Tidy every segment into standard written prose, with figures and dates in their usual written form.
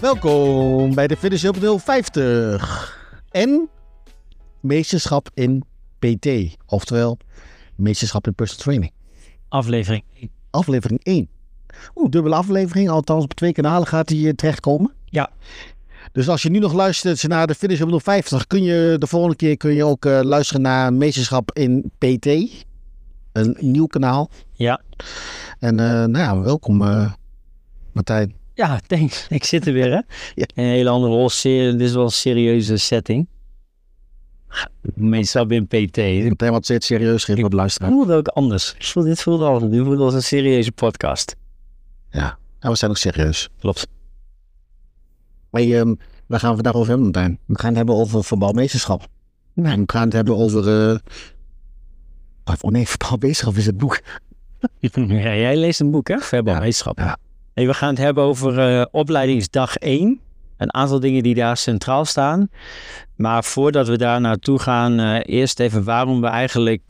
Welkom bij de Fitness Up 050 en meesterschap in PT, oftewel meesterschap in personal training. Aflevering 1. Dubbele aflevering, althans op 2 kanalen gaat die terechtkomen. Ja. Dus als je nu nog luistert naar de Fitness Up 050, kun je de volgende keer ook luisteren naar meesterschap in PT. Een nieuw kanaal. Ja. En welkom Martijn. Ja, thanks. Ik zit er weer, hè? Ja. Een hele andere rol. Dit is wel een serieuze setting. Meestal in PT. Meteen wat zeer serieus geven wat luisteren. Ik voelde ook anders. Dit voelde anders. Dit voelde als een serieuze podcast. Ja, en we zijn ook serieus. Klopt. Maar waar gaan we vandaag over hebben, Martijn? We gaan het hebben over verbouwmeesterschap. Nee, we gaan het hebben over... verbouwmeesterschap is het boek. Ja, jij leest een boek, hè? Verbouwmeesterschap. Ja. Hey, we gaan het hebben over opleidingsdag 1. Een aantal dingen die daar centraal staan. Maar voordat we daar naartoe gaan, eerst even waarom we eigenlijk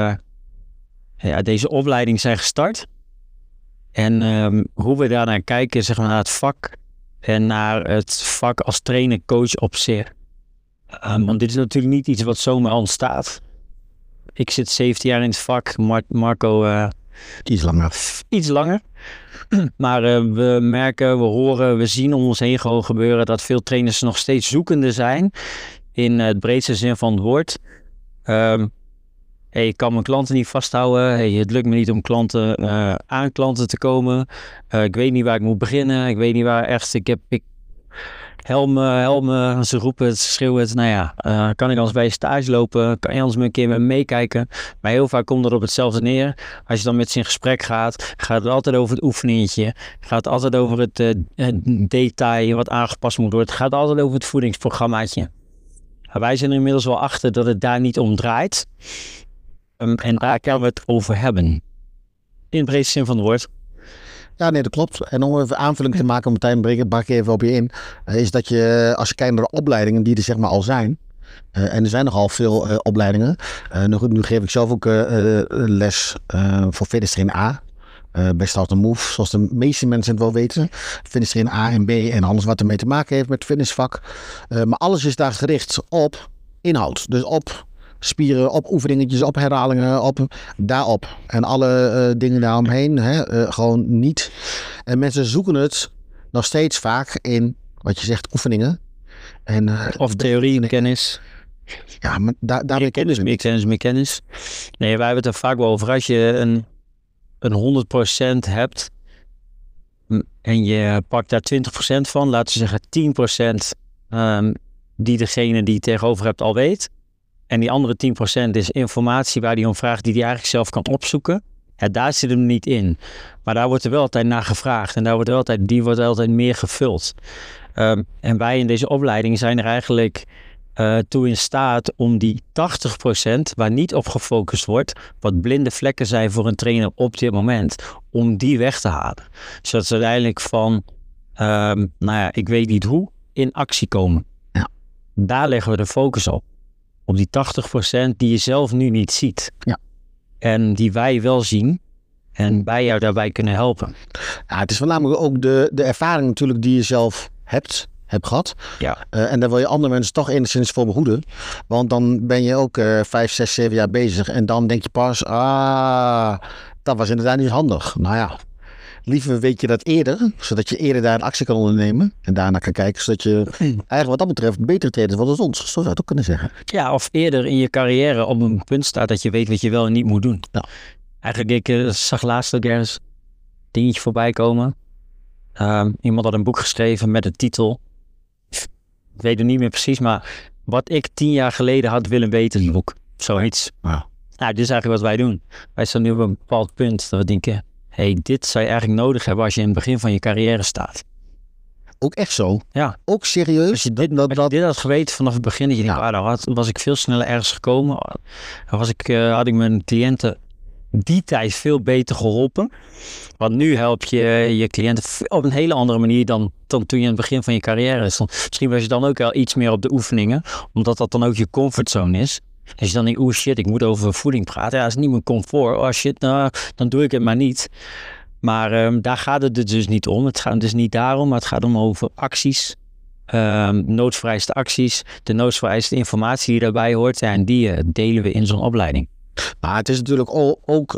deze opleiding zijn gestart. En hoe we daarnaar kijken, zeg maar, naar het vak. En naar het vak als trainer, coach op zich. Want dit is natuurlijk niet iets wat zomaar ontstaat. Ik zit 17 jaar in het vak. Marco... Iets langer. Maar we merken, we horen, we zien om ons heen gewoon gebeuren dat veel trainers nog steeds zoekende zijn. In het breedste zin van het woord. Ik kan mijn klanten niet vasthouden. Het lukt me niet om aan klanten te komen. Ik weet niet waar ik moet beginnen. Ik weet niet waar echt. Help me, ze roepen het, ze schreeuwen het. Nou ja, kan ik anders bij je stage lopen? Kan je anders een keer met me meekijken? Maar heel vaak komt het op hetzelfde neer. Als je dan met ze in gesprek gaat het altijd over het oefeningetje. Gaat het altijd over het detail wat aangepast moet worden. Het gaat altijd over het voedingsprogrammaatje. Wij zijn er inmiddels wel achter dat het daar niet om draait. En daar gaan we het over hebben. In het breedste zin van het woord. Ja, nee, dat klopt. En om even aanvulling te maken, Martijn, bak ik even op je in. Is dat je, als je kijkt naar de opleidingen die er zeg maar al zijn. En er zijn nogal veel opleidingen. Nu geef ik zelf ook les voor Fitness Train A. Bij Start & Move, zoals de meeste mensen het wel weten. Fitness Train A en B en alles wat ermee te maken heeft met het fitnessvak. Maar alles is daar gericht op inhoud. Dus op spieren, op oefeningetjes, op herhalingen, daarop. En alle dingen daaromheen, gewoon niet. En mensen zoeken het nog steeds vaak in, wat je zegt, oefeningen. Of theorie, kennis. Ja, maar daar meer kennis. Nee, wij hebben het er vaak wel over. Als je een 100% hebt en je pakt daar 20% van, laten we zeggen 10% die degene die je tegenover hebt al weet. En die andere 10% is informatie waar hij om vraagt die hij eigenlijk zelf kan opzoeken. Ja, daar zit hem niet in. Maar daar wordt er wel altijd naar gevraagd. En die wordt altijd meer gevuld. En wij in deze opleiding zijn er eigenlijk toe in staat om die 80% waar niet op gefocust wordt, wat blinde vlekken zijn voor een trainer op dit moment, om die weg te halen. Zodat ze uiteindelijk van, ik weet niet hoe, in actie komen. Ja. Daar leggen we de focus op. Op die 80% die je zelf nu niet ziet. Ja. En die wij wel zien. En wij jou daarbij kunnen helpen. Ja, het is voornamelijk ook de ervaring natuurlijk die je zelf hebt gehad. Ja. En daar wil je andere mensen toch enigszins voor behoeden. Want dan ben je ook 5, 6, 7 jaar bezig. En dan denk je pas, dat was inderdaad niet handig. Nou ja, liever weet je dat eerder. Zodat je eerder daar een actie kan ondernemen. En daarna kan kijken. Zodat je eigenlijk wat dat betreft betere trainer wordt dan ons. Zo zou je het ook kunnen zeggen. Ja, of eerder in je carrière op een punt staat dat je weet wat je wel en niet moet doen. Ja. Eigenlijk, ik zag laatst ook ergens een dingetje voorbij komen. Iemand had een boek geschreven met de titel. Ik weet het niet meer precies, maar wat ik 10 jaar geleden had willen weten in het boek. Zoiets. Ja. Nou, dit is eigenlijk wat wij doen. Wij staan nu op een bepaald punt dat we denken, dit zou je eigenlijk nodig hebben als je in het begin van je carrière staat. Ook echt zo? Ja. Ook serieus? Als je dit had geweten vanaf het begin, dat je denkt, dan was ik veel sneller ergens gekomen. Dan had ik mijn cliënten die tijd veel beter geholpen. Want nu help je je cliënten op een hele andere manier dan toen je in het begin van je carrière stond. Misschien was je dan ook wel iets meer op de oefeningen, omdat dat dan ook je comfortzone is. Als je dan denkt, shit, ik moet over voeding praten. Ja, dat is niet mijn comfort. Oh shit, nou, dan doe ik het maar niet. Maar daar gaat het dus niet om. Het gaat dus niet daarom, maar het gaat om over acties. Noodvereiste acties, de noodvereiste informatie die daarbij hoort. En die delen we in zo'n opleiding. Maar het is natuurlijk ook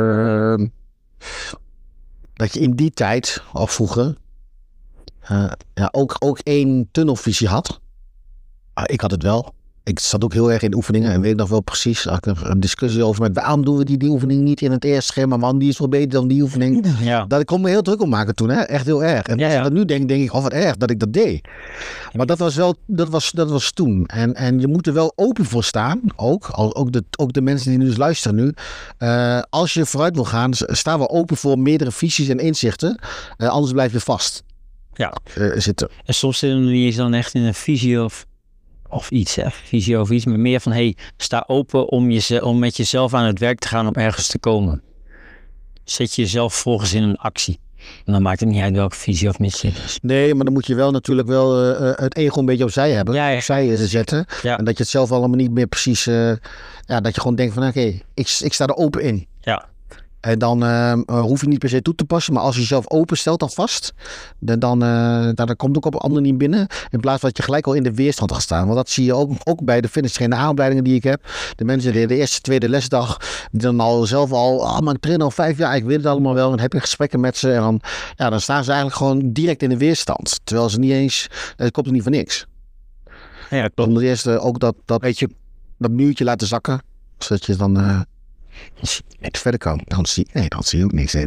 dat je in die tijd, of vroeger, ook één tunnelvisie had. Ik had het wel. Ik zat ook heel erg in oefeningen en weet nog wel precies. Daar had ik een discussie over met waarom doen we die oefening niet in het eerste schema, man, die is wel beter dan die oefening. Ja. Dat ik kon me heel druk om maken toen, hè? Echt heel erg. En als ik dat nu denk ik, wat erg dat ik dat deed. Maar dat was wel, dat was toen. En je moet er wel open voor staan, ook de mensen die nu dus luisteren nu. Als je vooruit wil gaan, staan we open voor meerdere visies en inzichten. Anders blijf je vast zitten. En soms zitten we niet eens dan echt in een visie of iets, hè? Visie over iets, maar meer van, sta open om met jezelf aan het werk te gaan om ergens te komen. Zet jezelf volgens in een actie. En dan maakt het niet uit welke visie of missie het is. Nee, maar dan moet je wel natuurlijk wel het ego een beetje opzij hebben. Opzij zetten. Ja. En dat je het zelf allemaal niet meer precies... dat je gewoon denkt van, oké, ik sta er open in. Ja. En dan hoef je niet per se toe te passen. Maar als je jezelf open stelt alvast. Dan komt ook op een ander niet binnen. In plaats van dat je gelijk al in de weerstand gaat staan. Want dat zie je ook bij de fitness trainer aanopleidingen die ik heb. De mensen die de eerste, tweede lesdag. Die dan al zelf maar ik train al 5 jaar. Ik weet het allemaal wel. En dan heb je gesprekken met ze. En dan staan ze eigenlijk gewoon direct in de weerstand. Terwijl ze niet eens... Het komt er niet voor niks. Ja, klopt. Om eerst ook dat muurtje laten zakken. Zodat je dan... niet verder kan. Dan zie je ook niks.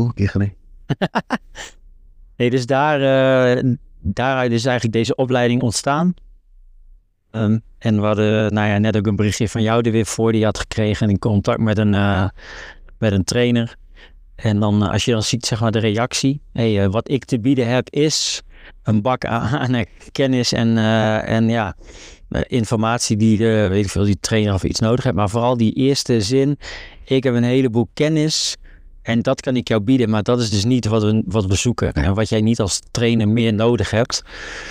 Nee, dus daaruit is eigenlijk deze opleiding ontstaan. En we hadden net ook een berichtje van jou er weer voor. Die had gekregen in contact met een trainer. En dan als je dan ziet zeg maar de reactie. Wat ik te bieden heb is een bak aan kennis en informatie die die trainer of iets nodig heeft. Maar vooral die eerste zin. Ik heb een heleboel kennis en dat kan ik jou bieden. Maar dat is dus niet wat we zoeken. En wat jij niet als trainer meer nodig hebt.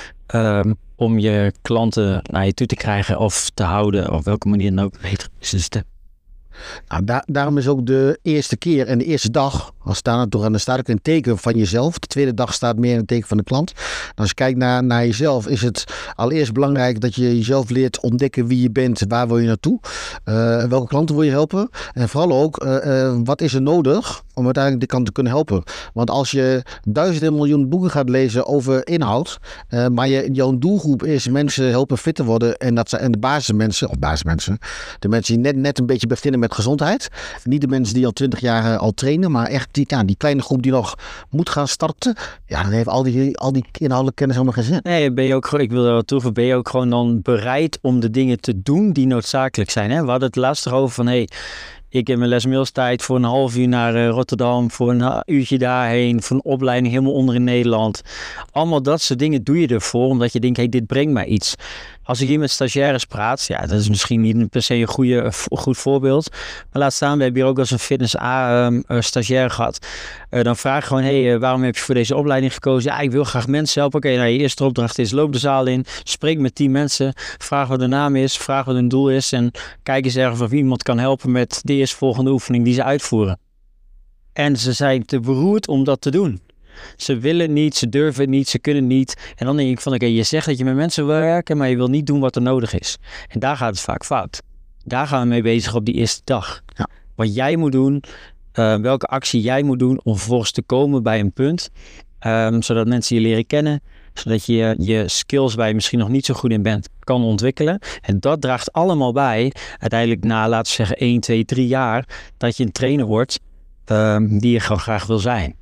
Om je klanten naar je toe te krijgen of te houden. Op welke manier dan ook. Beter is de step. Nou, daarom is ook de eerste keer en de eerste dag, dan staat ook een teken van jezelf. De tweede dag staat meer in het teken van de klant. En als je kijkt naar jezelf, is het allereerst belangrijk dat je jezelf leert ontdekken wie je bent, waar wil je naartoe, welke klanten wil je helpen. En vooral ook, wat is er nodig om uiteindelijk de klant te kunnen helpen. Want als je 1000 en miljoen boeken gaat lezen over inhoud, maar jouw doelgroep is mensen helpen fit te worden en dat zijn de basismensen, de mensen die net een beetje beginnen met gezondheid. Niet de mensen die al 20 jaar al trainen, maar echt die kleine groep die nog moet gaan starten. Ja, dan heeft al die inhoudelijke kennis helemaal geen zin. Nee, ik wil er wat toevoegen, ben je ook gewoon dan bereid om de dingen te doen die noodzakelijk zijn. Hè? We hadden het laatst erover van, ik heb mijn lesmailstijd voor een half uur naar Rotterdam, voor een uurtje daarheen, voor een opleiding helemaal onder in Nederland. Allemaal dat soort dingen doe je ervoor, omdat je denkt, dit brengt mij iets. Als ik hier met stagiaires praat, dat is misschien niet per se een goed voorbeeld. Maar laat staan, we hebben hier ook als een fitness stagiair gehad. Dan vraag ik gewoon, waarom heb je voor deze opleiding gekozen? Ja, ik wil graag mensen helpen. Oké, je eerste opdracht is, loop de zaal in, spreek met 10 mensen, vraag wat de naam is, vraag wat hun doel is en kijk eens ergens of iemand kan helpen met de eerstvolgende oefening die ze uitvoeren. En ze zijn te beroerd om dat te doen. Ze willen niet, ze durven niet, ze kunnen niet. En dan denk ik van, je zegt dat je met mensen wil werken, maar je wil niet doen wat er nodig is. En daar gaat het vaak fout. Daar gaan we mee bezig op die eerste dag. Ja. Wat jij moet doen, welke actie jij moet doen om vervolgens te komen bij een punt. Zodat mensen je leren kennen. Zodat je je skills waar je misschien nog niet zo goed in bent, kan ontwikkelen. En dat draagt allemaal bij, uiteindelijk na, laten we zeggen, 1, 2, 3 jaar, dat je een trainer wordt die je gewoon graag wil zijn.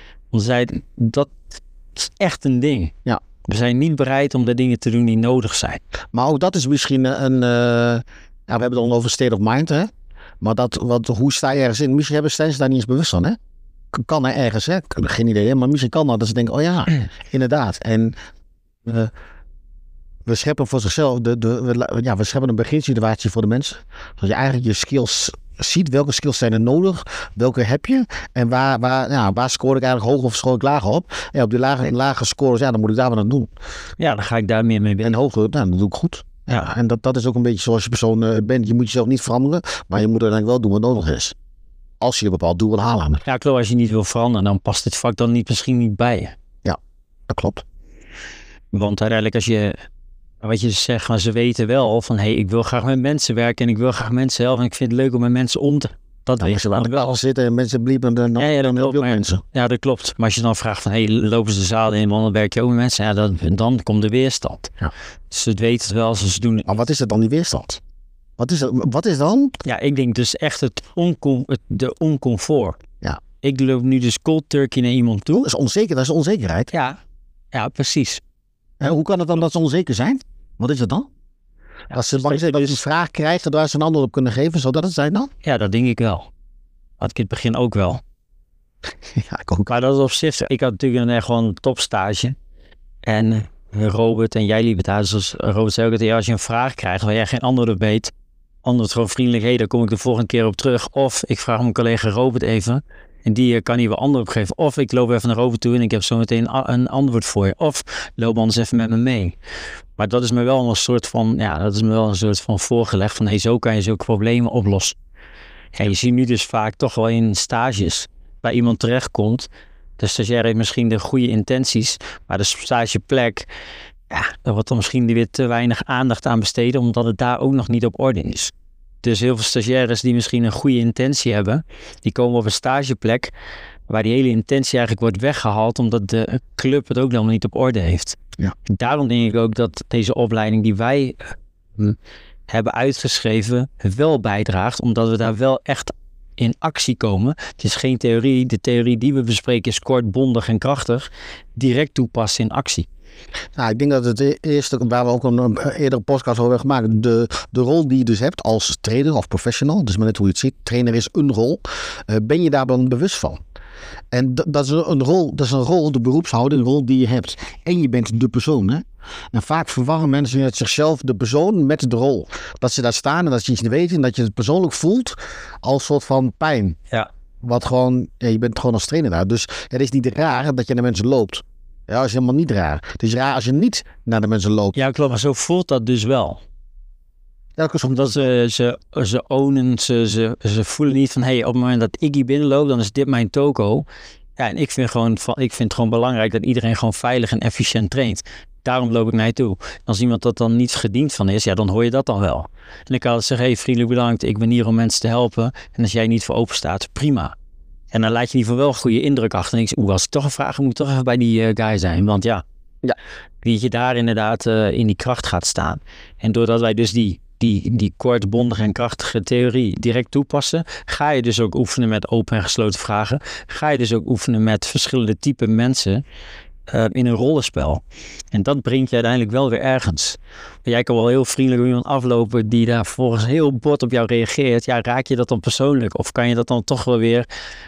Dat is echt een ding. Ja. We zijn niet bereid om de dingen te doen die nodig zijn. Maar ook dat is misschien we hebben het al over state of mind, hè? Maar hoe sta je ergens in? Misschien hebben mensen daar niet eens bewust van, hè? Kan er ergens, hè? Geen idee, maar misschien kan dat ze denken, inderdaad. En we scheppen voor zichzelf, we scheppen een beginsituatie voor de mensen. Zodat je eigenlijk je skills ziet, welke skills zijn er nodig, welke heb je en waar scoor ik eigenlijk hoog of scoor ik laag op. En op die lage scores, dan moet ik daar wat aan doen. Ja, dan ga ik daar meer mee binnen. En hoger, dat doe ik goed. Ja, en dat is ook een beetje zoals je persoon bent. Je moet jezelf niet veranderen, maar je moet uiteindelijk wel doen wat nodig is. als je een bepaald doel wil halen. Ja, klopt. Als je niet wil veranderen, dan past dit vak dan misschien niet bij je. Ja, dat klopt. Want uiteindelijk als je, wat je zegt, maar ze weten wel van, ik wil graag met mensen werken en ik wil graag mensen helpen en ik vind het leuk om met mensen om te... Dat weten ze laten wel zitten en mensen bliepen dan heel veel mensen. Ja, dat klopt. Maar als je dan vraagt van, lopen ze de zaal in, dan werk je ook met mensen. Ja, dan komt de weerstand. Ja. Ze weten het wel, ze doen het. Maar wat is het dan, die weerstand? Wat is dan? Ja, ik denk dus echt de oncomfort. Ja. Ik loop nu dus cold turkey naar iemand toe. Dat is onzekerheid. Ja, precies. En hoe kan het dan dat ze onzeker zijn? Wat is het dan? Ja, als ze bang zijn dat je een vraag krijgt waar ze een antwoord op kunnen geven, zou dat het zijn dan? Ja, dat denk ik wel. Had ik in het begin ook wel. Ja, ik ook. Maar dat is op zich. Ik had natuurlijk gewoon een topstage. En Robert en jij liep het uit. Dus Robert zei ook dat als je een vraag krijgt waar jij geen antwoord op weet, antwoord gewoon vriendelijk, daar kom ik de volgende keer op terug. Of ik vraag mijn collega Robert even. En die kan hier wel antwoord op geven. Of ik loop even naar Robert toe en ik heb zo meteen een antwoord voor je. Of loop anders even met me mee. Maar dat is me wel een soort van voorgelegd van zo kan je zulke problemen oplossen. Ja, je ziet nu dus vaak toch wel in stages waar iemand terechtkomt. De stagiair heeft misschien de goede intenties, maar de stageplek, daar wordt dan misschien weer te weinig aandacht aan besteden, omdat het daar ook nog niet op orde is. Dus heel veel stagiaires die misschien een goede intentie hebben, die komen op een stageplek waar die hele intentie eigenlijk wordt weggehaald, omdat de club het ook nog niet op orde heeft. Ja. Daarom denk ik ook dat deze opleiding die wij hebben uitgeschreven wel bijdraagt, omdat we daar wel echt in actie komen. Het is geen theorie. De theorie die we bespreken is kort, bondig en krachtig. Direct toepassen in actie. Nou, ik denk dat het eerste, waar we ook een eerdere podcast over hebben gemaakt, de rol die je dus hebt als trainer of professional, dus maar net hoe je het ziet, trainer is een rol, ben je daar dan bewust van? En dat is een rol, de beroepshouding, een rol die je hebt. En je bent de persoon, hè? En vaak verwarren mensen met zichzelf de persoon met de rol. Dat ze daar staan en dat ze iets weten en dat je het persoonlijk voelt als soort van pijn. Ja. Wat gewoon, je bent gewoon als trainer daar. Dus het is niet raar dat je naar mensen loopt. Ja, dat is helemaal niet raar. Het is raar als je niet naar de mensen loopt. Ja, klopt. Maar zo voelt dat dus wel. Ja, omdat ze ownen, ze voelen niet van, op het moment dat ik hier binnenloop, dan is dit mijn toko. Ja, en ik vind het gewoon belangrijk dat iedereen gewoon veilig en efficiënt traint. Daarom loop ik naar je toe. Als iemand dat dan niets gediend van is, dan hoor je dat dan wel. En ik kan altijd zeggen, vriendelijk bedankt, ik ben hier om mensen te helpen. En als jij niet voor open staat, prima. En dan laat je in ieder geval wel een goede indruk achter. En ik zeg, als ik toch een vraag heb, moet ik toch even bij die guy zijn. Want dat je daar inderdaad in die kracht gaat staan. En doordat wij dus die kort, bondige en krachtige theorie direct toepassen, ga je dus ook oefenen met open en gesloten vragen. Ga je dus ook oefenen met verschillende type mensen in een rollenspel. En dat brengt je uiteindelijk wel weer ergens. Jij kan wel heel vriendelijk op iemand aflopen die daar volgens heel bot op jou reageert. Ja, raak je dat dan persoonlijk? Of kan je dat dan toch wel weer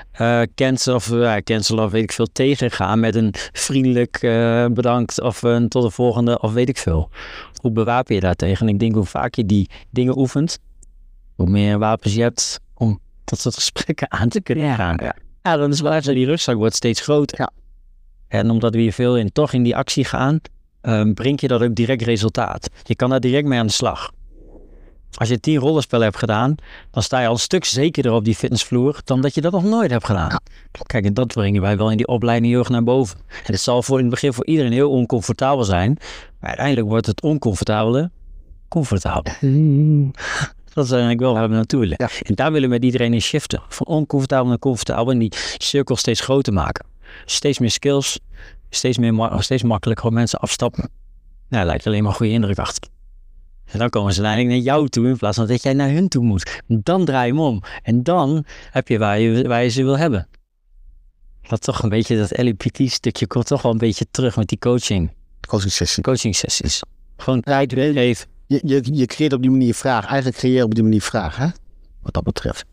cancelen of weet ik veel tegengaan met een vriendelijk bedankt of een tot de volgende of weet ik veel. Hoe bewapen je daar tegen? En ik denk hoe vaak je die dingen oefent, hoe meer wapens je hebt om dat soort gesprekken aan te kunnen gaan. Ja, dan is waar die rugzak wordt steeds groter. Ja. En omdat we hier veel toch in die actie gaan, breng je dat ook direct resultaat. Je kan daar direct mee aan de slag. Als je 10 rollenspellen hebt gedaan, dan sta je al een stuk zekerder op die fitnessvloer dan dat je dat nog nooit hebt gedaan. Ja. Kijk, en dat brengen wij wel in die opleiding heel erg naar boven. En het zal in het begin voor iedereen heel oncomfortabel zijn, maar uiteindelijk wordt het oncomfortabele comfortabel. Dat is eigenlijk wel waar we naartoe willen. Ja. En daar willen we met iedereen in shiften. Van oncomfortabel naar comfortabel en die cirkel steeds groter maken. Steeds meer skills, steeds makkelijker gewoon mensen afstappen. Nou, lijkt alleen maar een goede indruk achter. En dan komen ze uiteindelijk naar jou toe in plaats van dat jij naar hun toe moet. Dan draai je hem om. En dan heb je waar je ze wil hebben. Dat toch een beetje, dat LPT stukje komt toch wel een beetje terug met die coaching sessies. Gewoon tijd geven. Je creëert op die manier vraag. Eigenlijk creëer je op die manier vraag, hè? Wat dat betreft.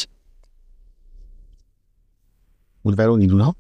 Moeten wij dat ook niet doen, dan?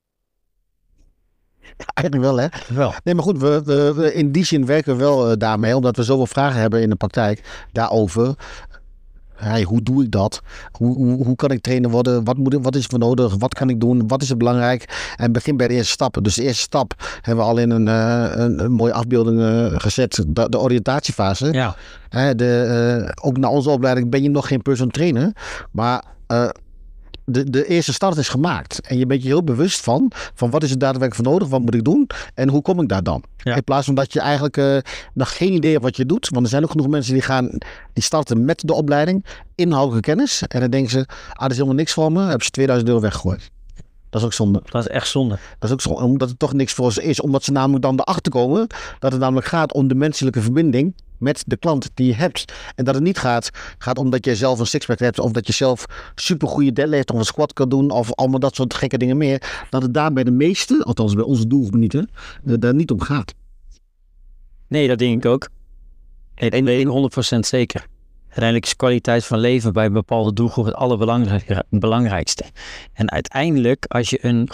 Eigenlijk wel, hè? Wel. Nee, maar goed, we in die zin werken we wel daarmee, omdat we zoveel vragen hebben in de praktijk daarover. Hoe doe ik dat? Hoe kan ik trainer worden? Wat is er voor nodig? Wat kan ik doen? Wat is er belangrijk? En begin bij de eerste stappen. Dus de eerste stap hebben we al in een mooie afbeelding gezet. De oriëntatiefase. Ja. Ook na onze opleiding ben je nog geen personal trainer. Maar de eerste start is gemaakt. En je bent je heel bewust van wat is er daadwerkelijk voor nodig, wat moet ik doen en hoe kom ik daar dan? Ja. In plaats van dat je eigenlijk nog geen idee hebt wat je doet. Want er zijn ook genoeg mensen die starten met de opleiding, inhoudelijke kennis. En dan denken ze, dat is helemaal niks voor me, hebben ze 2000 euro weggegooid. Dat is ook zonde. Dat is echt zonde. Dat is ook zonde, omdat het toch niks voor ze is. Omdat ze namelijk dan erachter komen dat het namelijk gaat om de menselijke verbinding met de klant die je hebt. En dat het niet gaat omdat je zelf een sixpack hebt of dat je zelf supergoeie deadlift of een squat kan doen of allemaal dat soort gekke dingen meer. Dat het daar bij de meeste, althans bij onze doelgroep niet, daar niet om gaat. Nee, dat denk ik ook. Ik weet 100% zeker. Uiteindelijk is kwaliteit van leven bij een bepaalde doelgroep het allerbelangrijkste. En uiteindelijk, als je een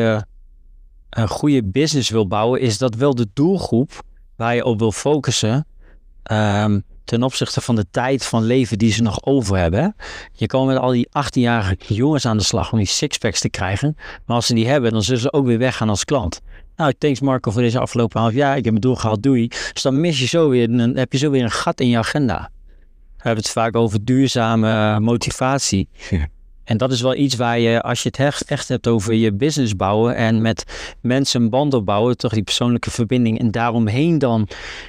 goede business wil bouwen, is dat wel de doelgroep waar je op wil focussen. Ten opzichte van de tijd van leven die ze nog over hebben. Je kan met al die 18-jarige jongens aan de slag om die sixpacks te krijgen. Maar als ze die hebben, dan zullen ze ook weer weggaan als klant. Nou, thanks Marco voor deze afgelopen half jaar. Ik heb mijn doel gehaald, doei. Dus dan heb je zo weer een gat in je agenda. We hebben het vaak over duurzame motivatie. Ja. En dat is wel iets waar je, als je het echt hebt over je business bouwen en met mensen een band opbouwen, toch die persoonlijke verbinding en daaromheen dan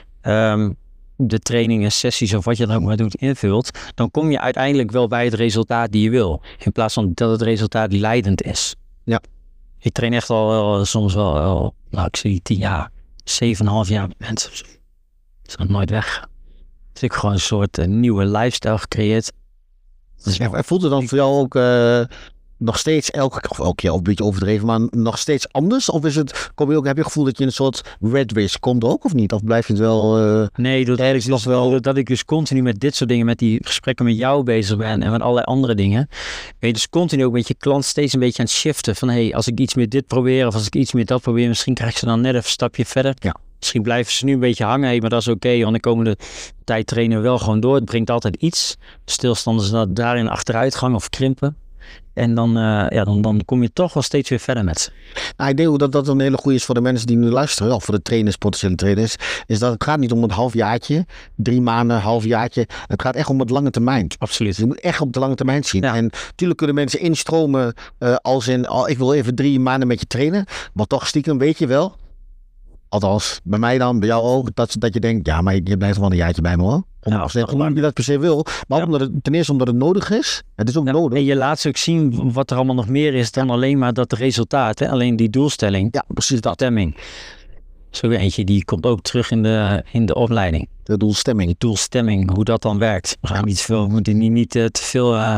de trainingen, sessies of wat je dan ook maar doet invult, dan kom je uiteindelijk wel bij het resultaat die je wil. In plaats van dat het resultaat leidend is. Ja. Ik train echt soms wel, ik zie 10 jaar, 7,5 jaar met mensen. Het is nog nooit weg. Dus ik gewoon een soort nieuwe lifestyle gecreëerd. Dus voelt het dan voor jou ook nog steeds elke keer of een beetje overdreven, maar nog steeds anders? Of heb je het gevoel dat je in een soort red race komt ook of niet? Of blijf je het wel... Nee, dat ik dus continu met dit soort dingen, met die gesprekken met jou bezig ben en met allerlei andere dingen. Ben je dus continu ook met je klant steeds een beetje aan het shiften. Van als ik iets meer dit probeer of als ik iets meer dat probeer, misschien krijg ik ze dan net even een stapje verder. Ja. Misschien blijven ze nu een beetje hangen, maar dat is oké, want de komende tijd trainen we wel gewoon door. Het brengt altijd iets. Stilstand is dat daarin achteruitgang of krimpen. En dan kom je toch wel steeds weer verder met ze. Nou, ik denk dat een hele goede is voor de mensen die nu luisteren, of voor de trainers, potentiële trainers, is dat het gaat niet om het halfjaartje, 3 maanden, halfjaartje. Het gaat echt om het lange termijn. Absoluut. Je moet echt op de lange termijn zien. Ja. En natuurlijk kunnen mensen instromen als in, ik wil even 3 maanden met je trainen, maar toch stiekem weet je wel, althans bij mij dan, bij jou ook, dat je denkt, ja, maar je blijft wel een jaartje bij me hoor. Omdat je dat per se wil, maar ten eerste omdat het nodig is. Het is ook nodig. En je laat ze ook zien wat er allemaal nog meer is dan alleen maar dat resultaat. Hè? Alleen die doelstelling. Ja, precies dat. Stemming. Zo eentje, die komt ook terug in de opleiding. De doelstemming. Doelstemming, hoe dat dan werkt. We moeten niet te veel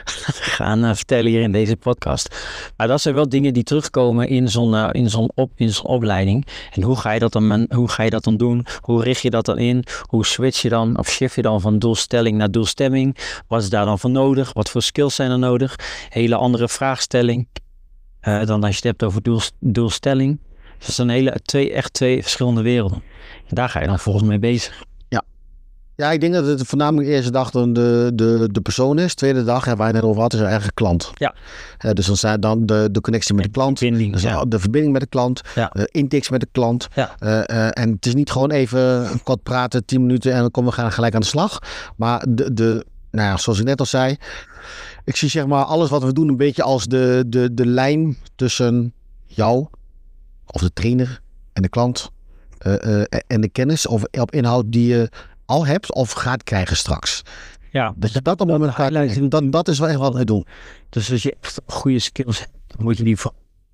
gaan vertellen hier in deze podcast. Maar dat zijn wel dingen die terugkomen in zo'n opleiding. En hoe ga je dat dan doen? Hoe richt je dat dan in? Hoe switch je dan of shift je dan van doelstelling naar doelstemming? Wat is daar dan voor nodig? Wat voor skills zijn er nodig? Hele andere vraagstelling dan als je het hebt over doelstelling. Dus dat zijn twee verschillende werelden. En daar ga je dan volgens mij bezig. Ja, ik denk dat het voornamelijk de eerste dag dan de persoon is. Tweede dag, waar je net over had, is eigenlijk klant. Ja. Dus dan zijn dan de connectie met de klant. De verbinding met de klant. Ja. Intakes met de klant. Ja. En het is niet gewoon even kort praten, 10 minuten en dan komen we gelijk aan de slag. Maar zoals ik net al zei, ik zie zeg maar alles wat we doen een beetje als de lijn tussen jou of de trainer en de klant en de kennis of op inhoud die je al hebt of gaat krijgen straks. Ja. Dat je dat op het moment gaat, dat is wel echt wat wij doen. Dus als je echt goede skills hebt, dan moet je die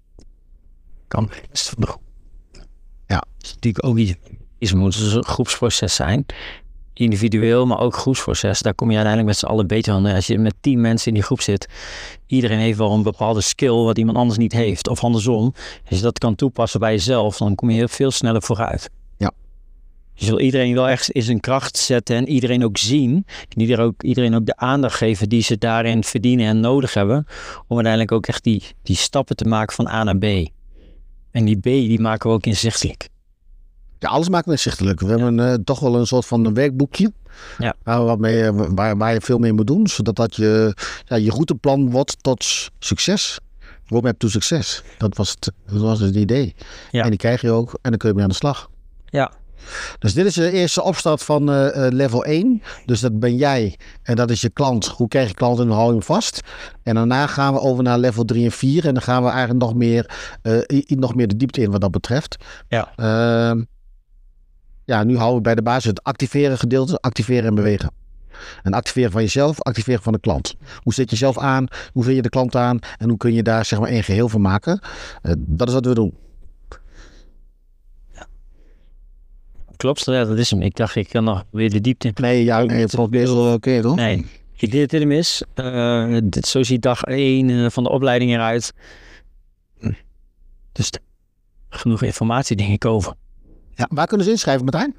kan best van de groep. Ja. Dat is natuurlijk ook iets moet dus een groepsproces zijn. Individueel, maar ook groepsproces. Daar kom je uiteindelijk met z'n allen beter aan. Als je met 10 mensen in die groep zit, iedereen heeft wel een bepaalde skill wat iemand anders niet heeft. Of andersom. Als je dat kan toepassen bij jezelf, dan kom je heel veel sneller vooruit. Ja. Je wil iedereen wel echt in zijn kracht zetten en iedereen ook zien. En iedereen ook de aandacht geven die ze daarin verdienen en nodig hebben. Om uiteindelijk ook echt die stappen te maken van A naar B. En die B, die maken we ook inzichtelijk. Ja, alles maken we inzichtelijk. We hebben toch wel een soort van een werkboekje. Ja. Waar je veel mee moet doen. Zodat je routeplan wordt tot succes. Roadmap to succes. Dat was het idee. Ja. En die krijg je ook. En dan kun je mee aan de slag. Ja. Dus dit is de eerste opstart van level 1. Dus dat ben jij en dat is je klant. Hoe krijg je klanten en hoe hou je hem vast? En daarna gaan we over naar level 3 en 4. En dan gaan we eigenlijk nog meer de diepte in wat dat betreft. Ja. Nu houden we bij de basis het activeren gedeelte. Activeren en bewegen. En activeren van jezelf, activeren van de klant. Hoe zet je jezelf aan? Hoe zet je de klant aan? En hoe kun je daar zeg maar een geheel van maken? Dat is wat we doen. Klopt, ja, dat is hem. Ik dacht, ik kan nog weer de diepte in. Nee, het valt best wel oké, toch? Nee, ik deed het mis. Zo ziet dag 1 van de opleiding eruit. Dus genoeg informatie, denk ik, over. Ja, waar kunnen ze inschrijven, Martijn?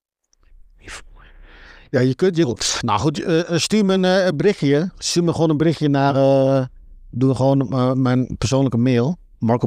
Ja, je kunt. Nou goed, stuur me een berichtje. Stuur me gewoon een berichtje naar. Doe gewoon mijn persoonlijke mail.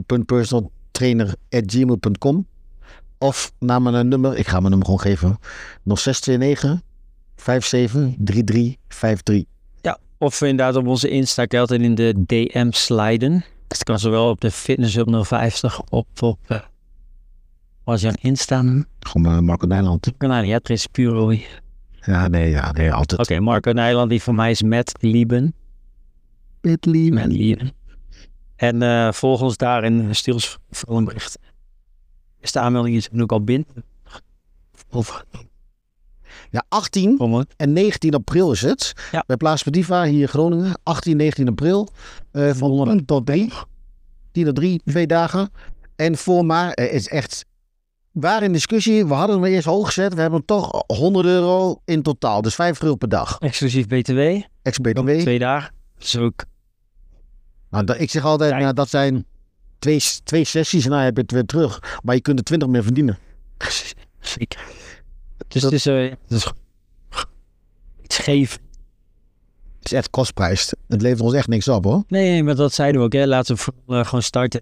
marco.personaltrainer@gmail.com. Of naar mijn nummer. Ik ga mijn nummer gewoon geven. 0629 57 3353. Ja, of inderdaad op onze Insta. Ik altijd in de DM sliden. Dus het kan zowel op de Fitnesshub 050 op was jouw Insta? Gewoon Marco Nijland. Kanaal, ja, het is puur. Ja, nee, altijd. Oké, Marco Nijland, die van mij is met Lieben. Met Lieben. En volg ons daarin, stuur ons vooral een bericht. Is de aanmelding is nu ook al binnen? Of? Ja, 18 en 19 april is het. Ja. Bij Plaats Pediva hier in Groningen. 18 19 april. Van 10 tot 3. 10 tot 3, 2 dagen. En voor maar, is echt... Waar in discussie, we hadden hem eerst hoog gezet. We hebben toch €100 in totaal. Dus €50 per dag. Exclusief BTW. Ex-BTW. 2 dagen. Dus ook... Nou, ik zeg altijd, dat zijn twee sessies en dan heb je het weer terug. Maar je kunt er 20 meer verdienen. Zeker. Dus het is iets geven. Het is echt kostprijs. Het levert ons echt niks op, hoor. Nee, maar dat zeiden we ook. Hè. Laten we gewoon starten.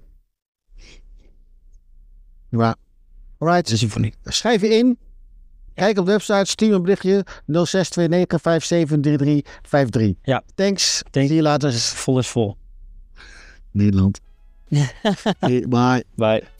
Maar, alright. Dus voor niet. Schrijf je in. Kijk op de website. Stuur een berichtje. 0629 57 3353. Ja. Thanks. Zie je later. Vol is vol. Nederland. Bye. Bye.